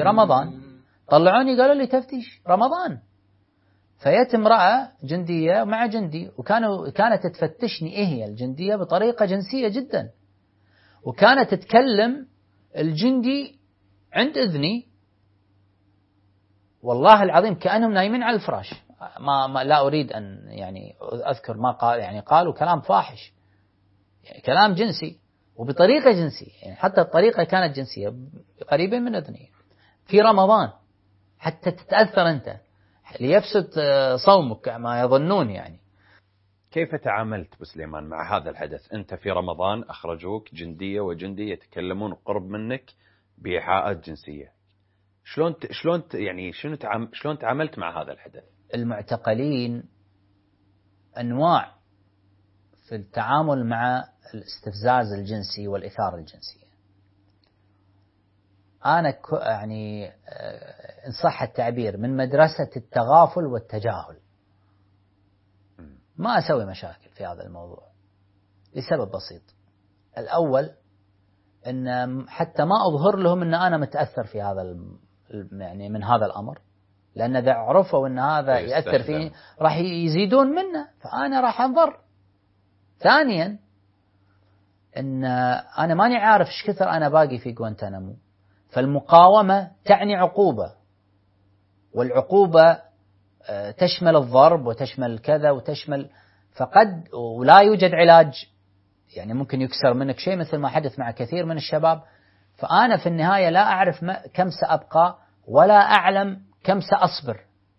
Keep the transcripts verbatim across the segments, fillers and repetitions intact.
في رمضان، طلعوني قالوا لي تفتيش رمضان، فيت امرأة جندية مع جندي، وكانوا كانت تفتشني إيه هي الجندية بطريقة جنسية جدا، وكانت تتكلم الجندي عند إذني والله العظيم كأنهم نايمين على الفراش. ما, ما لا أريد أن يعني أذكر ما قال، يعني قالوا كلام فاحش، يعني كلام جنسي وبطريقة جنسية، يعني حتى الطريقة كانت جنسية قريبة من أذني في رمضان، حتى تتأثر أنت ليفسد صومك كما يظنون. يعني كيف تعاملت بسليمان مع هذا الحدث؟ أنت في رمضان أخرجوك جندية وجندي يتكلمون قرب منك بإيحاءات جنسية، شلون شلون يعني شنو تعام شلون تعاملت مع هذا الحدث؟ المعتقلين أنواع في التعامل مع الاستفزاز الجنسي والإثارة الجنسية. أنا يعني إن صح التعبير من مدرسة التغافل والتجاهل، ما أسوي مشاكل في هذا الموضوع لسبب بسيط. الأول أن حتى ما أظهر لهم أن أنا متأثر في هذا يعني من هذا الأمر، لأن إذا عرفوا أن هذا يأثر فيني راح يزيدون منه، فأنا راح أنظر. ثانيا أن أنا ماني عارف إيش كثر أنا باقي في غوانتنامو، فالمقاومة تعني عقوبة، والعقوبة تشمل الضرب وتشمل كذا وتشمل، فقد ولا يوجد علاج، يعني ممكن يكسر منك شيء مثل ما حدث مع كثير من الشباب. فأنا في النهاية لا أعرف كم سأبقى ولا أعلم كم سأصبر،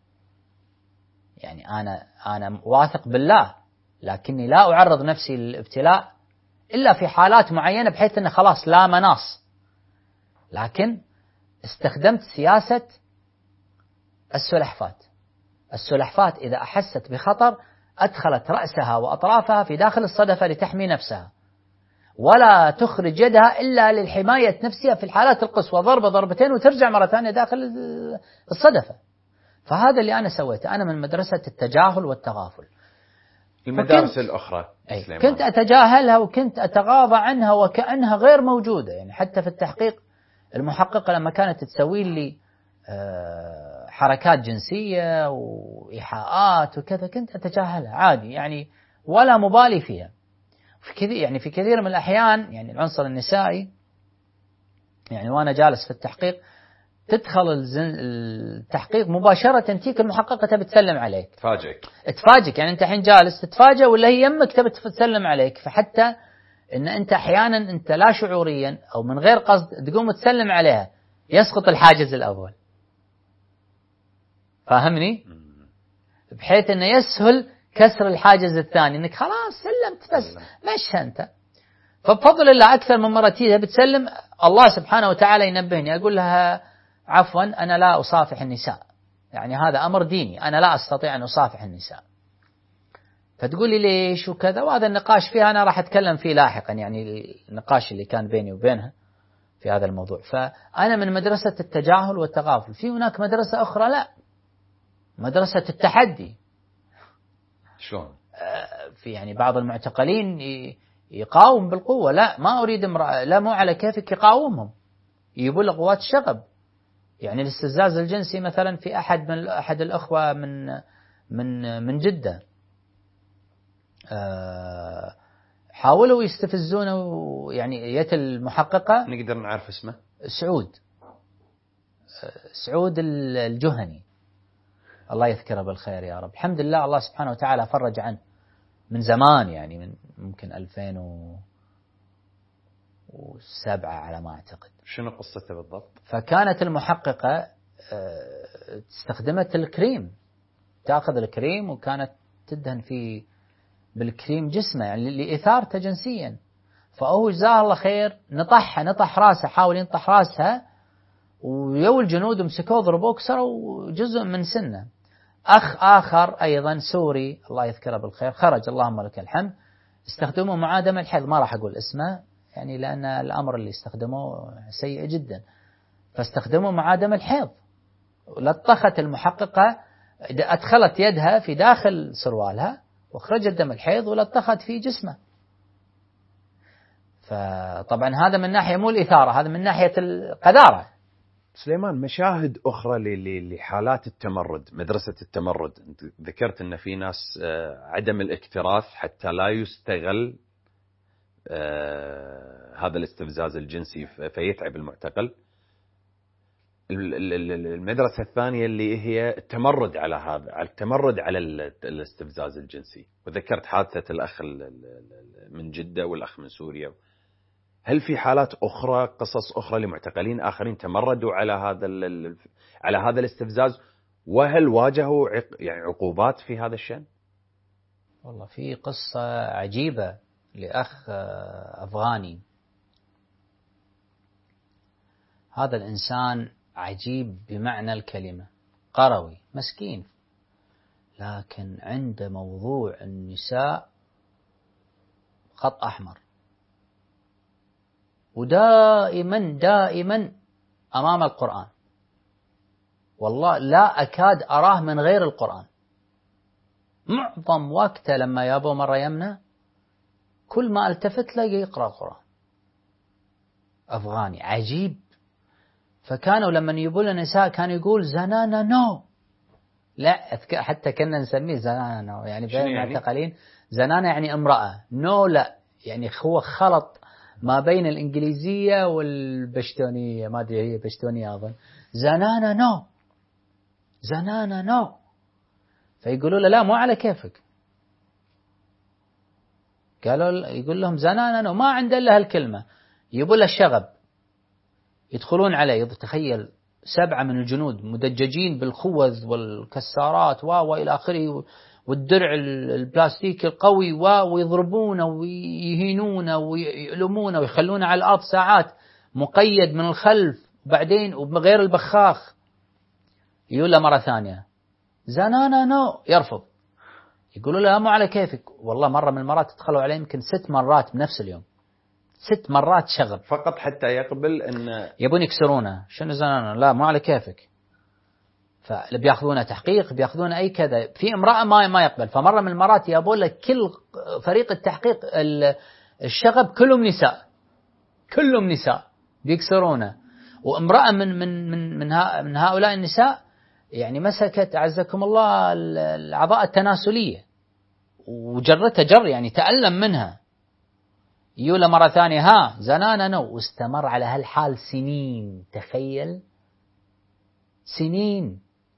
يعني أنا أنا واثق بالله، لكني لا أعرض نفسي للابتلاء إلا في حالات معينة بحيث أنه خلاص لا مناص. لكن استخدمت سياسة السلحفاة. السلحفاة إذا أحست بخطر أدخلت رأسها وأطرافها في داخل الصدفة لتحمي نفسها، ولا تخرج يدها إلا للحماية نفسها في الحالات القصوى، ضربة ضربتين وترجع مرة ثانية داخل الصدفة. فهذا اللي أنا سويته، أنا من مدرسة التجاهل والتغافل. المدارس الأخرى كنت أتجاهلها وكنت أتغاضى عنها وكأنها غير موجودة. يعني حتى في التحقيق المحققة لما كانت تسوي لي حركات جنسية وإيحاءات وكذا كنت أتجاهلها عادي، يعني ولا مبالي فيها. في كثير يعني في كثير من الأحيان يعني العنصر النسائي، يعني وأنا جالس في التحقيق تدخل التحقيق مباشرة تيك المحققة تبي تسلم عليك، تفاجئك تفاجئك يعني أنت حين جالس تتفاجئ ولا هي يمك تبي تسلم عليك. فحتى إن أنت أحيانا أنت لا شعوريا أو من غير قصد تقوم تسلم عليها يسقط الحاجز الأول، فاهمني؟ بحيث أنه يسهل كسر الحاجز الثاني، أنك خلاص سلمت بس مش أنت. فبفضل الله أكثر من مرة تيجي بتسلم الله سبحانه وتعالى ينبهني، أقول لها عفوا أنا لا أصافح النساء، يعني هذا أمر ديني، أنا لا أستطيع أن أصافح النساء. فتقول لي ليش وكذا، وهذا النقاش فيها أنا راح أتكلم فيه لاحقا، يعني النقاش اللي كان بيني وبينها في هذا الموضوع. فأنا من مدرسة التجاهل والتغافل. في هناك مدرسة أخرى لا، مدرسة التحدي. شلون؟ في يعني بعض المعتقلين يقاوم بالقوة، لا ما أريد امرأة، لا مو على كيفك يقاومهم، يجيبوا له قوات الشغب. يعني الاستفزاز الجنسي مثلا في أحد من أحد الأخوة من من من جدة حاولوا يستفزونه، يعني يت المحققة نقدر نعرف اسمه سعود سعود الجهني الله يذكره بالخير يا رب. الحمد لله الله سبحانه وتعالى فرج عنه من زمان، يعني من ممكن ألفين وسبعة على ما أعتقد. شنو قصته بالضبط؟ فكانت المحققة استخدمت الكريم، تأخذ الكريم وكانت تدهن في بالكريم جسمه يعني لإثارته جنسيا. فهو جزاه الله خير نطحها، نطح راسها، حاول ينطح راسها، ويو الجنود مسكوه ضربوه كسروا جزء من سنه. أخ آخر أيضا سوري الله يذكره بالخير خرج اللهم لك الحمد، استخدموا معاه دم الحيض، ما راح أقول اسمه يعني لأن الأمر اللي استخدموه سيء جدا، فاستخدموا معاه دم الحيض. لطخت المحققة، أدخلت يدها في داخل سروالها وخرجت دم الحيض ولطخت في جسمه. فطبعا هذا من ناحية مو الإثارة، هذا من ناحية القذارة. سليمان، مشاهد أخرى لحالات التمرد، مدرسة التمرد، أنت ذكرت أن في ناس عدم الاكتراث حتى لا يستغل هذا الاستفزاز الجنسي فيتعب المعتقل. المدرسة الثانية اللي هي التمرد على هذا، على التمرد على الاستفزاز الجنسي، وذكرت حادثة الأخ من جدة والأخ من سوريا. هل في حالات أخرى، قصص أخرى لمعتقلين آخرين تمردوا على هذا على هذا الاستفزاز، وهل واجهوا يعني عقوبات في هذا الشأن؟ والله في قصة عجيبة لأخ أفغاني. هذا الإنسان عجيب بمعنى الكلمة، قروي مسكين، لكن عنده موضوع النساء خط أحمر، ودائما دائما أمام القرآن. والله لا أكاد أراه من غير القرآن. معظم وقته لما يابو مرة يمنى كل ما التفت له يقرأ القرآن. أفغاني عجيب. فكانوا لما يجيبوا له نساء كان يقول زنانة نو. لا حتى كنا نسميه زنانة نو، يعني بين المعتقلين زنانة يعني امرأة، نو لا يعني هو خلط ما بين الإنجليزية والبشتونية، ما أدري هي بشتونية أظن. زنانة نو، زنانة نو. فيقولوا له لا مو على كيفك. قالوا يقول لهم زنانة نو، ما عنده إلا هالكلمة. يبوا له الشغب، يدخلون عليه. تخيل سبعة من الجنود مدججين بالخوذ والكسارات وإلى آخره، والدرع البلاستيكي القوي، ويضربونه ويهينونه ويؤلمونه ويخلونه على الأرض ساعات مقيد من الخلف، وبعدين وبغير البخاخ. يقول له مرة ثانية زنانا نو، يرفض. يقولوا له مو على كيفك. والله مرة من المرات ادخلوا عليه يمكن ست مرات بنفس اليوم، ست مرات شغب فقط حتى يقبل أن يبون يكسرونه. شنو زنانا؟ لا مو على كيفك. فبياخذونه تحقيق، بياخذونه أي كذا. في امرأة ما ما يقبل. فمرة من المرات يقول لك كل فريق التحقيق الشغب كلهم نساء، كلهم نساء بيكسرونه. وامرأة من من من من, من هؤلاء النساء يعني مسكت أعزكم الله الأعضاء التناسلية وجرتها جر، يعني تألم منها. يقول مرة ثانية ها زنانا نو. واستمر على هالحال سنين، تخيل سنين،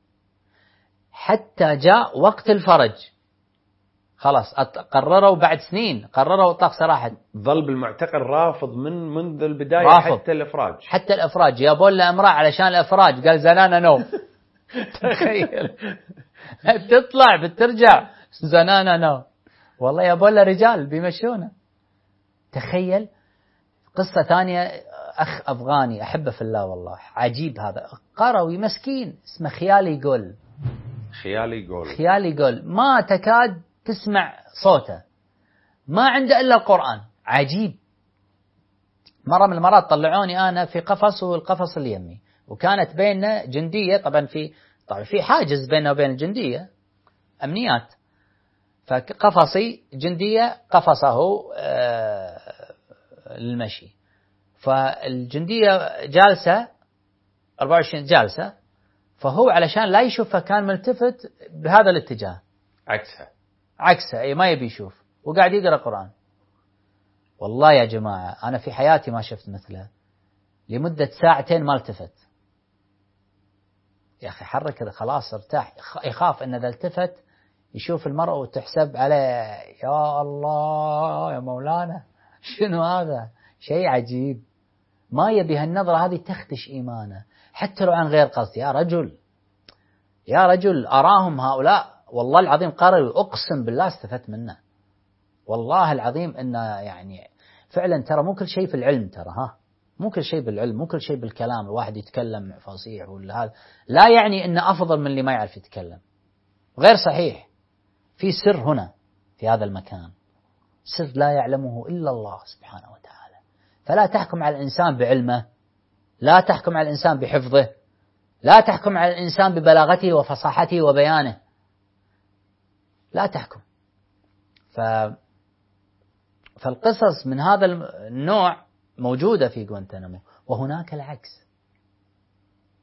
حتى جاء وقت الفرج. خلاص قرروا بعد سنين، قرروا طاق صراحة. ظل بالمعتقل رافض من منذ البداية رافض. حتى الإفراج، حتى الإفراج. يابون له امرأة علشان الإفراج، قال زنانا نو. تخيل بتطلع بترجع زنانا نو. والله يابون له رجال بيمشونه. تخيل. قصة ثانية أخ أفغاني أحبه في الله والله، عجيب هذا، قروي مسكين، اسمه خيالي قول. خيالي قول خيالي قول ما تكاد تسمع صوته، ما عنده إلا القرآن. عجيب. مرة من المرات طلعوني أنا في قفص، والقفص اللي يمي، وكانت بيننا جندية. طبعا في طبعا في حاجز بيننا وبين الجندية، أمنيات. فقفصي جندية، قفصه آه للمشي. فالجندية جالسة أربعة وعشرين جالسة، فهو علشان لا يشوفها كان ملتفت بهذا الاتجاه، عكسها عكسها أي ما يبي يشوف، وقاعد يقرأ قرآن. والله يا جماعة أنا في حياتي ما شفت مثله. لمدة ساعتين ما التفت. يا أخي حرك كذا خلاص ارتاح. يخاف أن إذا التفت يشوف المرأة وتحسب عليه. يا الله يا مولانا شنو هذا؟ شيء عجيب. ما يبي هالنظرة هذه تخدش إيمانه حتى لو عن غير قصد. يا رجل يا رجل أراهم هؤلاء والله العظيم قرروا، أقسم بالله استفدت منه والله العظيم. إنه يعني فعلا ترى مو كل شيء في العلم، ترى ها مو كل شيء بالعلم، مو كل شيء بالكلام. الواحد يتكلم فصيح ولا هذا لا يعني إنه أفضل من اللي ما يعرف يتكلم. غير صحيح. في سر هنا في هذا المكان، سر لا يعلمه إلا الله سبحانه وتعالى. فلا تحكم على الإنسان بعلمه، لا تحكم على الإنسان بحفظه، لا تحكم على الإنسان ببلاغته وفصاحته وبيانه، لا تحكم. ف... فالقصص من هذا النوع موجودة في غوانتنامو. وهناك العكس،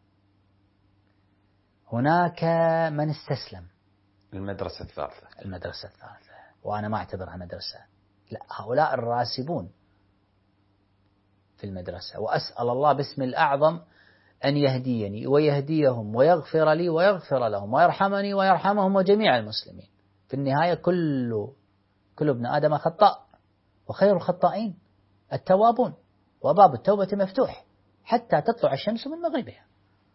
هناك من استسلم. المدرسة الثالثة. المدرسة الثالثة، وأنا ما أعتبرها مدرسة، لا، هؤلاء الراسبون في المدرسة، وأسأل الله باسم الأعظم أن يهديني ويهديهم ويغفر لي ويغفر لهم ويرحمني ويرحمهم وجميع المسلمين. في النهاية كل كل ابن آدم خطاء، وخير الخطائين التوابون، وباب التوبة مفتوح حتى تطلع الشمس من مغربها.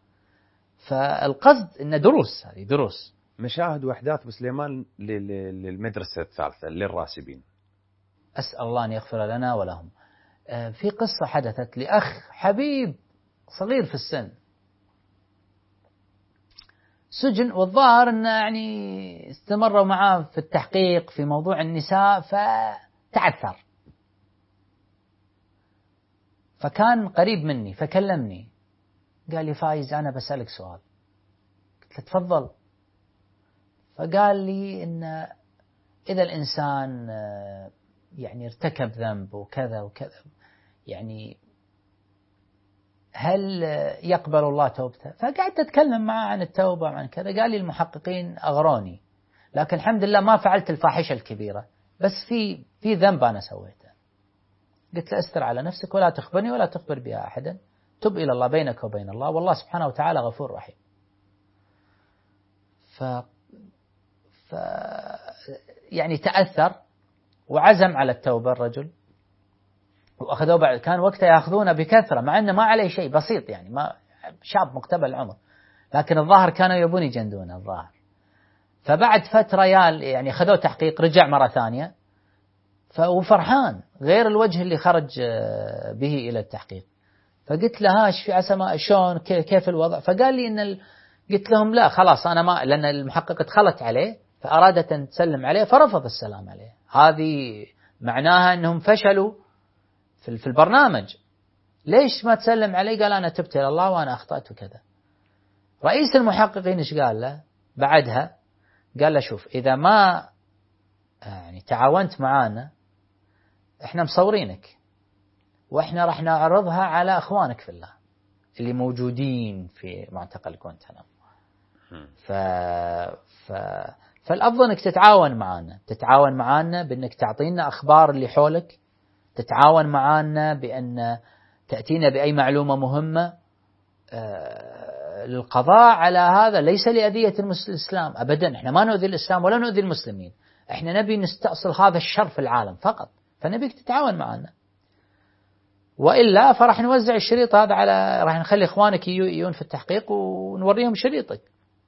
فالقصد إن دروس، هذه دروس. مشاهد وأحداث بسليمان للمدرسة الثالثة للراسبين. أسأل الله أن يغفر لنا ولهم. في قصة حدثت لأخ حبيب صغير في السن، سجن، والظاهر أنه يعني استمروا معاه في التحقيق في موضوع النساء فتعثر، فكان قريب مني فكلمني قال لي فايز أنا بسألك سؤال. قلت له تفضل. فقال لي إن إذا الإنسان يعني ارتكب ذنب وكذا وكذا، يعني هل يقبل الله توبته؟ فقعدت أتكلم معه عن التوبة عن كذا. قال لي المحققين أغروني، لكن الحمد لله ما فعلت الفاحشة الكبيرة، بس في في ذنب أنا سويته. قلت له استر على نفسك ولا تخبرني ولا تخبر بها أحدا، تب إلى الله بينك وبين الله، والله سبحانه وتعالى غفور رحيم. ف... ف يعني تأثر وعزم على التوبة الرجل، وأخذوه بعد، كان وقتها يأخذونه بكثرة مع أنه ما عليه شيء، بسيط يعني، ما شاب مقتبل العمر، لكن الظاهر كانوا يبون يجندونه الظاهر. فبعد فترة يال يعني أخذوه تحقيق، رجع مرة ثانية وفرحان غير الوجه اللي خرج به إلى التحقيق. فقلت له هاش في عسى شلون كيف الوضع؟ فقال لي إن ال... قلت لهم لا خلاص أنا ما، لأن المحققة دخلت عليه فأرادت أن تسلم عليه فرفض السلام عليه. هذه معناها أنهم فشلوا في في البرنامج. ليش ما تسلم عليه؟ قال أنا تبت إلى الله وأنا أخطأت وكذا. رئيس المحققين إيش قال له بعدها؟ قال له شوف، إذا ما يعني تعاونت معانا إحنا مصورينك، وإحنا راح نعرضها على أخوانك في الله اللي موجودين في معتقل غوانتنامو. ف... ف... فالأفضل أنك تتعاون معانا، تتعاون معانا بأنك تعطينا أخبار اللي حولك، تتعاون معانا بأن تأتينا بأي معلومة مهمة للقضاء على هذا، ليس لأذية الإسلام أبدا. إحنا ما نؤذي الإسلام ولا نؤذي المسلمين، إحنا نبي نستأصل هذا الشر في العالم فقط، فنبيك تتعاون معنا، وإلا فرح نوزع الشريط هذا على، راح نخلي إخوانك يجون في التحقيق ونوريهم شريطك.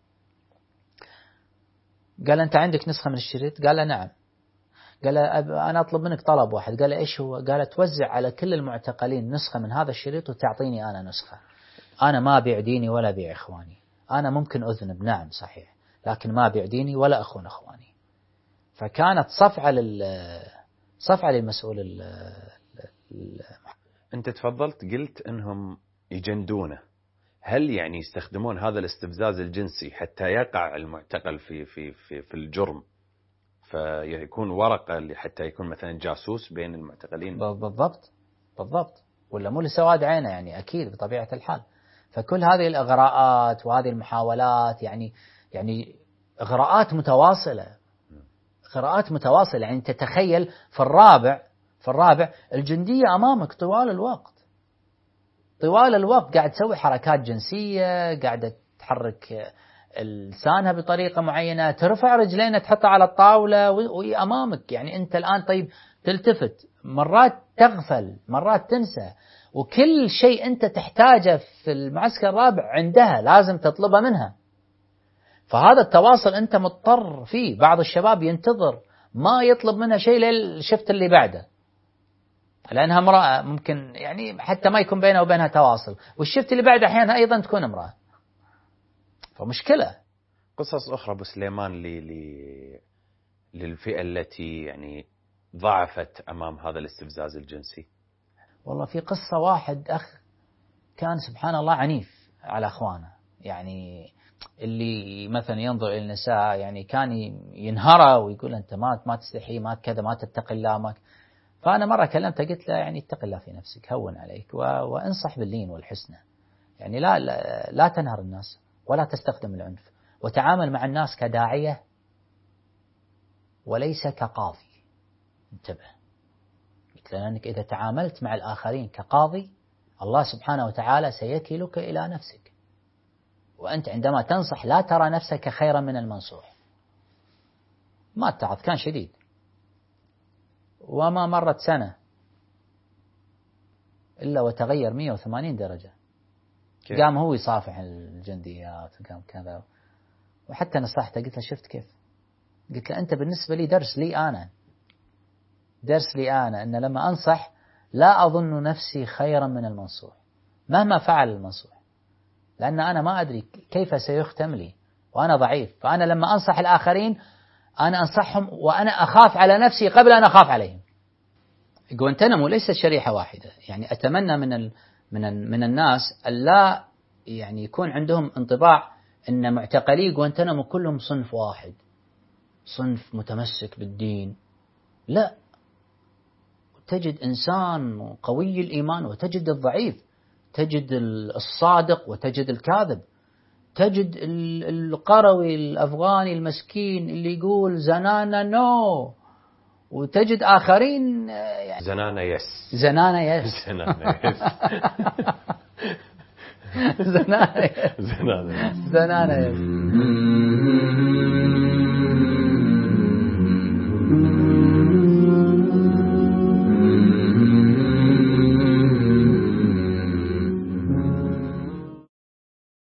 قال أنت عندك نسخة من الشريط؟ قال نعم. قال أنا أطلب منك طلب واحد. قال إيش هو؟ قال توزع على كل المعتقلين نسخة من هذا الشريط وتعطيني أنا نسخة. أنا ما أبيع ديني ولا أبيع إخواني، أنا ممكن أذنب نعم صحيح، لكن ما أبيع ديني ولا أخون إخواني. فكانت صفعة لل صفعة للمسؤول ال... ال... أنت تفضلت قلت أنهم يجندونه، هل يعني يستخدمون هذا الاستفزاز الجنسي حتى يقع المعتقل في في في في الجرم، فيكون ورقة حتى يكون مثلا جاسوس بين المعتقلين؟ بالضبط بالضبط، ولا مو لسواد عينه يعني، أكيد بطبيعة الحال. فكل هذه الإغراءات وهذه المحاولات يعني يعني إغراءات متواصلة، إغراءات متواصلة. يعني تتخيل في الرابع في الرابع الجندية أمامك طوال الوقت، طوال الوقت قاعد تسوي حركات جنسية، قاعدة تحرك لسانها بطريقة معينة، ترفع رجلينها تحطها على الطاولة وهي أمامك. يعني أنت الآن طيب تلتفت، مرات تغفل، مرات تنسى، وكل شيء أنت تحتاجه في المعسكر الرابع عندها لازم تطلبه منها. فهذا التواصل أنت مضطر فيه. بعض الشباب ينتظر ما يطلب منها شيء للشفت اللي بعده، لأنها امرأة ممكن يعني حتى ما يكون بينها وبينها تواصل، والشفت اللي بعده أحيانا أيضا تكون امرأة، فمشكلة. قصص أخرى أبو سليمان ل... ل... للفئة التي يعني ضعفت أمام هذا الاستفزاز الجنسي. والله في قصة واحد أخ كان سبحان الله عنيف على أخوانه، يعني اللي مثلا ينظر إلى النساء يعني كان ينهره ويقول أنت ما ما تستحي، ما كذا، ما تتقي الله. ما فأنا مرة كلمته قلت له يعني اتق الله في نفسك، هون عليك و... وانصح باللين والحسنى، يعني لا لا, لا تنهر الناس، ولا تستخدم العنف، وتعامل مع الناس كداعية وليس كقاضي. انتبه، لأنك إذا تعاملت مع الآخرين كقاضي الله سبحانه وتعالى سيكلك إلى نفسك، وأنت عندما تنصح لا ترى نفسك خيرا من المنصوح. ما اتعظ، كان شديد، وما مرت سنة إلا وتغير مئة وثمانين درجة. كيف؟ قام هو يصافح الجنديات وقام كذا، وحتى نصحته قلت له شفت كيف؟ قلت له أنت بالنسبة لي درس لي أنا، درس لي أنا أن لما أنصح لا أظن نفسي خيرا من المنصوح مهما فعل المنصوح، لأن أنا ما أدري كيف سيختم لي وأنا ضعيف. فأنا لما أنصح الآخرين أنا أنصحهم وأنا أخاف على نفسي قبل أن أخاف عليهم. غوانتنامو ليست شريحة واحدة، يعني أتمنى من ال من ال من الناس ألا يعني يكون عندهم انطباع أن معتقلي غوانتنامو كلهم صنف واحد، صنف متمسك بالدين. لا، تجد إنسان قوي الإيمان وتجد الضعيف، تجد الصادق وتجد الكاذب، تجد القروي الأفغاني المسكين اللي يقول زنانة نو، وتجد آخرين يعني زنانة يس زنانة يس زنانة يس زنانة يس زنانة يس.